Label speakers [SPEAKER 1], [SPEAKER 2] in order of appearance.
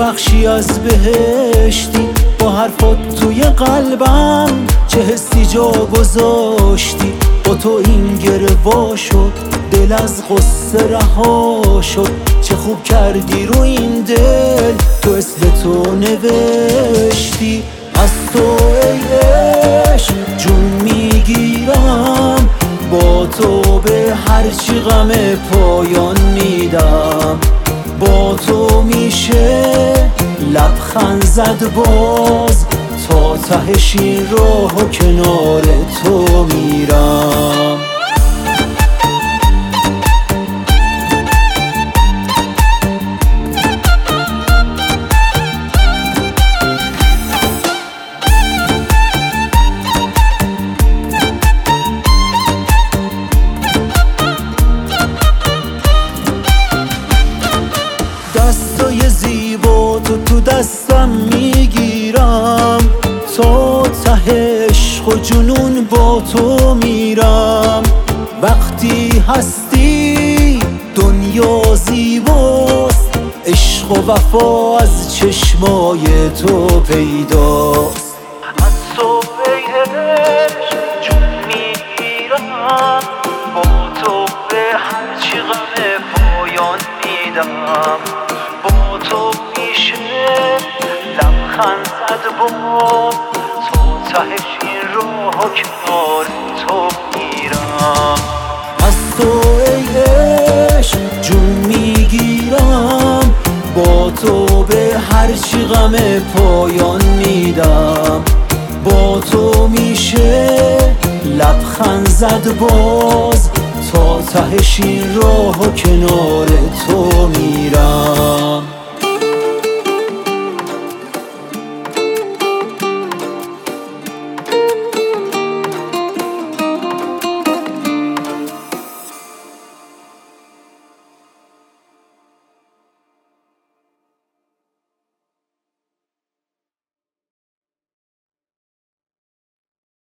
[SPEAKER 1] بخشی از بهشتی، با حرفات توی قلبم چه حسی جا گذاشتی. با تو این گره وا شد، دل از غصه رها شد. چه خوب کردی رو این دل، تو اسم تو نوشتی. از تو ای عشق جون میگیرم، با تو به هرچی غم پایان میدم. با تو میشه لبخند زد باز، تا تهش این راه و کنار تو میرم. دستای زیبا تو دستم میگیرم، تا ته عشق و جنون با تو میرم. وقتی هستی دنیا زیباست، عشق و وفا از چشمای تو پیداست. از تو ای عشق جون میگیرم، با تو به هرچی غم پایان میدم. با تو میشه لبخند زد باز، تا تهش این راه و کنار تو میرم. از تو ای عشق جون میگیرم، با تو به هرچی غم پایان میدم. با تو میشه لبخند زد باز، تا تهش این راه و کنار تو میرم.